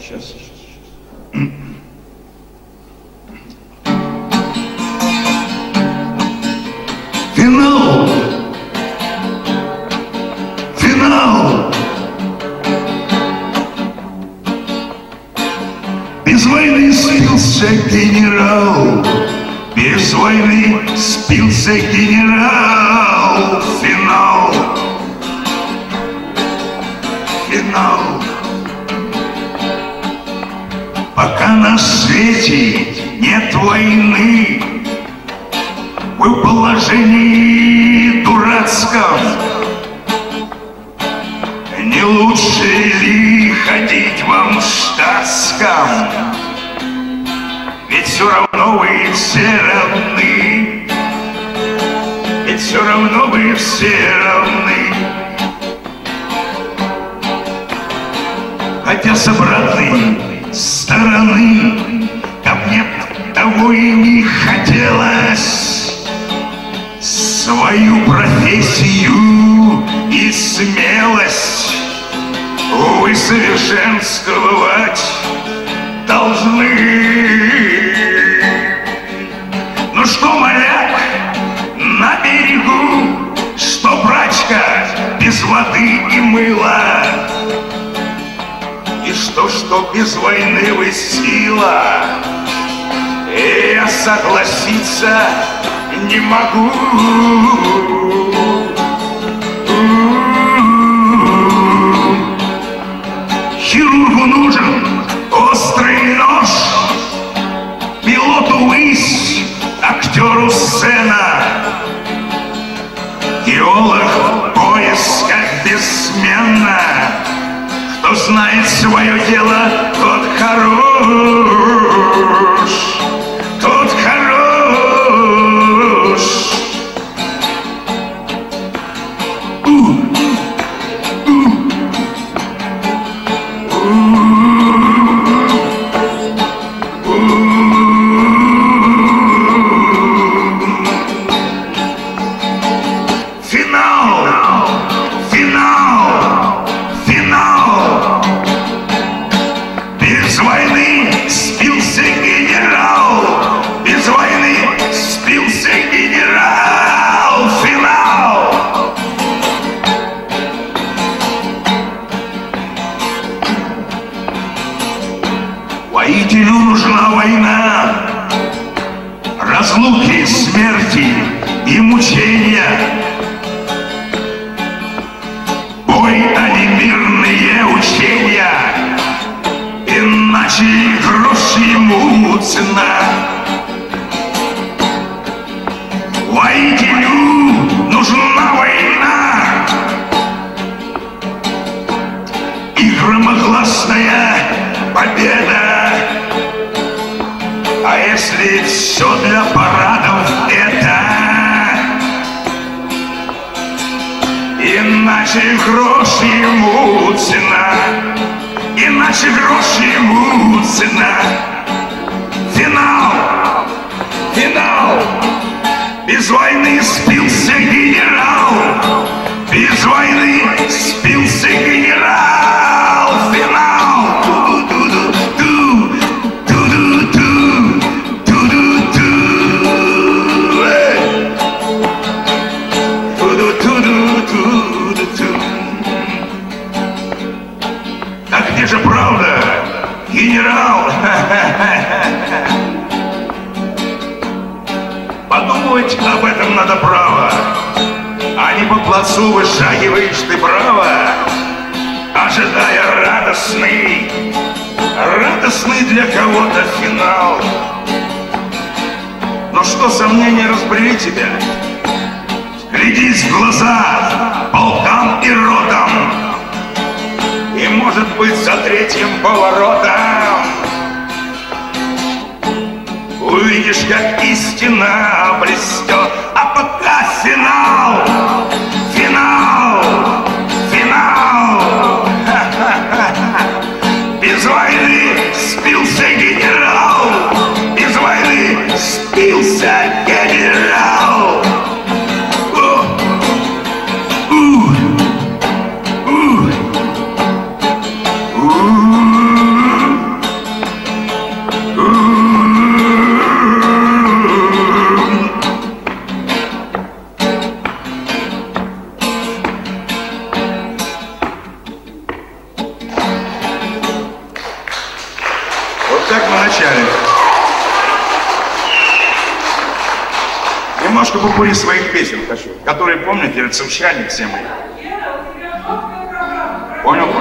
Сейчас. Финал! Финал! Без войны спился генерал, без войны спился генерал. Финал! Финал! Пока на свете нет войны, вы в положении дурацком. Не лучше ли ходить вам штатском? Ведь все равно вы все равны. Ведь все равно вы все равны. Хотя с обратной стороны, как мне того и не хотелось, свою профессию и смелость вы совершенствовать должны. Ну что, моряк на берегу, что брачка без воды и мыла, и что без войны вы сила, и я согласиться не могу. Хирургу нужен острый нож, пилоту высь, актеру сцена, геолог в поисках бессменно. Кто знает свое дело, тот хорош, тот хорош. Воителю нужна война, разлуки, смерти и мучения. Бой, а не мирные учения, иначе грош ему цена. Воителю нужна война и громогласная победа. А если все для парадов это, иначе грош ему цена, иначе грош ему цена. Финал! Финал! Без войны спился генерал, без войны спился генерал. Финал! А где же правда, генерал? Подумать об этом надо право, а не по плацу вышагиваешь ты право, ожидая радостный для кого-то финал. Но что сомнения разбрели тебя? Глядись в глаза полкам и ротам, и, может быть, за третьим поворотом увидишь, как истина обрастет. А пока финал! Финал! Финал! Без войны спился генерал! Без войны спился генерал! Немножко попури своих песен хочу, которые, помните, это совещание все мы. Понял?